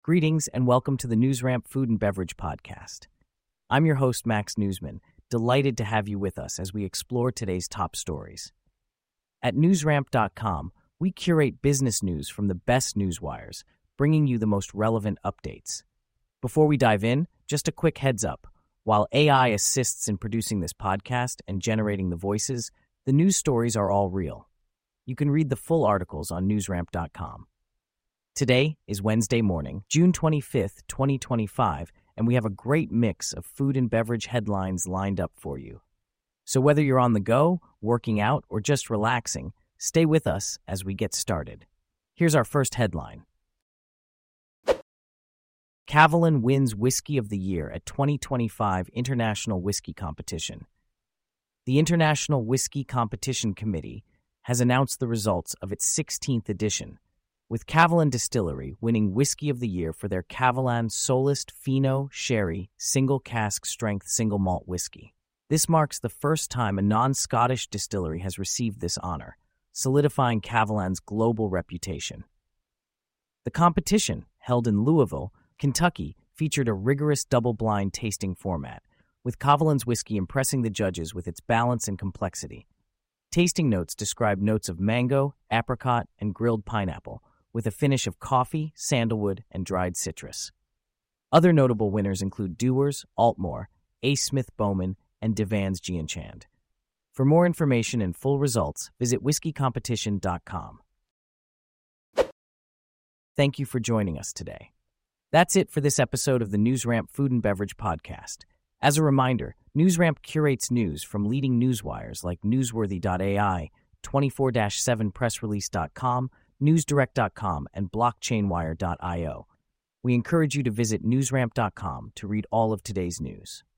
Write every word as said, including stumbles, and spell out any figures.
Greetings and welcome to the NewsRamp Food and Beverage Podcast. I'm your host, Max Newsman, delighted to have you with us as we explore today's top stories. At newsramp dot com, we curate business news from the best newswires, bringing you the most relevant updates. Before we dive in, just a quick heads up. While A I assists in producing this podcast and generating the voices, the news stories are all real. You can read the full articles on newsramp dot com. Today is Wednesday morning, June twenty-fifth, twenty twenty-five, and we have a great mix of food and beverage headlines lined up for you. So whether you're on the go, working out, or just relaxing, stay with us as we get started. Here's our first headline. Kavalan wins Whiskey of the Year at twenty twenty-five International Whiskey Competition. The International Whiskey Competition Committee has announced the results of its sixteenth edition, with Kavalan Distillery winning Whiskey of the Year for their Kavalan Solist Fino Sherry Single Cask Strength Single Malt Whiskey. This marks the first time a non-Scottish distillery has received this honor, solidifying Kavalan's global reputation. The competition, held in Louisville, Kentucky, featured a rigorous double-blind tasting format, with Kavalan's whiskey impressing the judges with its balance and complexity. Tasting notes describe notes of mango, apricot, and grilled pineapple, with a finish of coffee, sandalwood, and dried citrus. Other notable winners include Dewar's, Altmore, A. Smith Bowman, and Devan's Gianchand. For more information and full results, visit whiskey competition dot com. Thank you for joining us today. That's it for this episode of the NewsRamp Food and Beverage Podcast. As a reminder, NewsRamp curates news from leading newswires like newsworthy dot A I, twenty-four seven press release dot com, newsdirect dot com, and blockchainwire dot io. We encourage you to visit newsramp dot com to read all of today's news.